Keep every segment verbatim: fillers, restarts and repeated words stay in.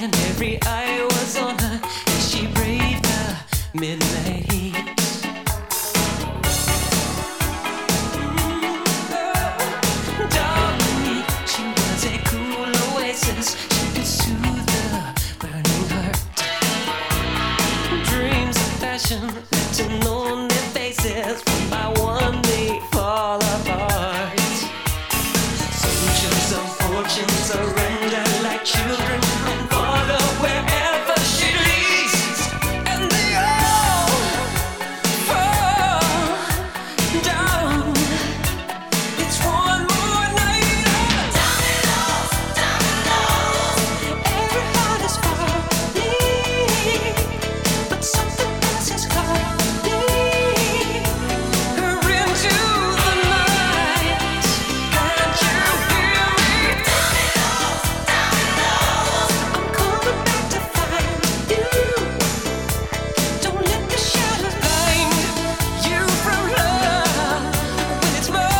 and every eye was on her as she braved the midnight heat. Darling, she was a cool oasis. She could soothe the burning heart. Dreams of passion led to lonely faces. One by one they fall apart. Soldiers of fortune surrender like children and follow wherever she leads, and they all fall down. It's one more night of dominoes, dominoes. Every heart is falling, but something else is calling her into the night. Can't you hear me? Dominoes, dominoes. I'm coming back to find you. Don't let the shadows blind you from love when it's mine.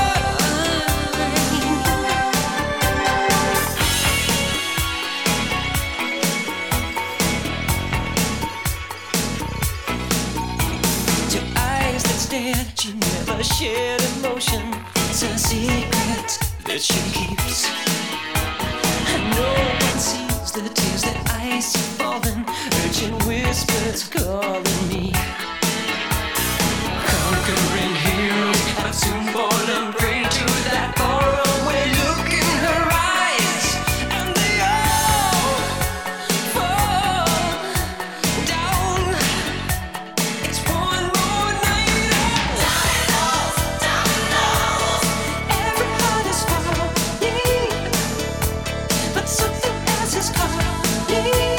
To eyes that stared, she never shared emotion. It's a secret that she keeps. And no one sees the tears that I see falling, urgent whispers calling me. Conquering heroes have soon fallen prey to that faraway look in her eyes, and they all fall down. It's one more night of dominoes, dominoes. Every heart is falling, but something else is calling.